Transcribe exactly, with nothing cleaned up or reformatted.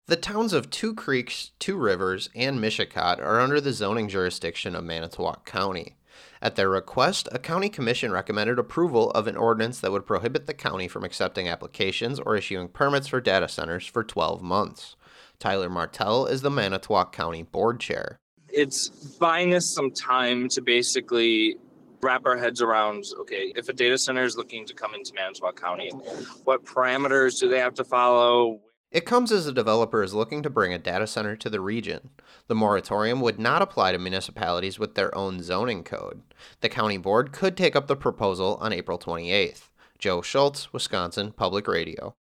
The towns of Two Creeks, Two Rivers, and Mishicot are under the zoning jurisdiction of Manitowoc County. At their request, a county commission recommended approval of an ordinance that would prohibit the county from accepting applications or issuing permits for data centers for twelve months. Tyler Martell is the Manitowoc County Board Chair. It's buying us some time to basically wrap our heads around, okay, if a data center is looking to come into Manitowoc County, what parameters do they have to follow? It comes as a developer is looking to bring a data center to the region. The moratorium would not apply to municipalities with their own zoning code. The county board could take up the proposal on April twenty-eighth. Joe Schultz, Wisconsin Public Radio.